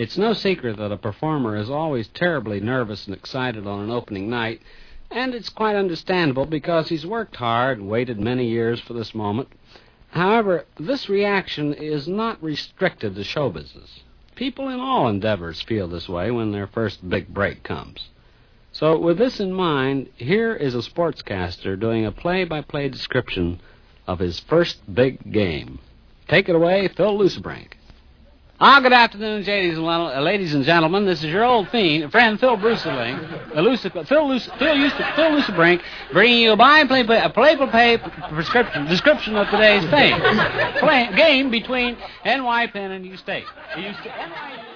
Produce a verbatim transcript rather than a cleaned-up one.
It's no secret that a performer is always terribly nervous and excited on an opening night, and it's quite understandable because he's worked hard and waited many years for this moment. However, this reaction is not restricted to show business. People in all endeavors feel this way when their first big break comes. So with this in mind, here is a sportscaster doing a play-by-play description of his first big game. Take it away, Phil Lucebrink. Ah, good afternoon, ladies and, ladies and gentlemen. This is your old fiend, friend Phil Bruceling, uh, Luce, Phil, Luce, Phil, Luce, Phil Lucebrink, bringing you a play-by-play play, prescription description of today's thing. Play, game between N Y Penn and U State. U State N Y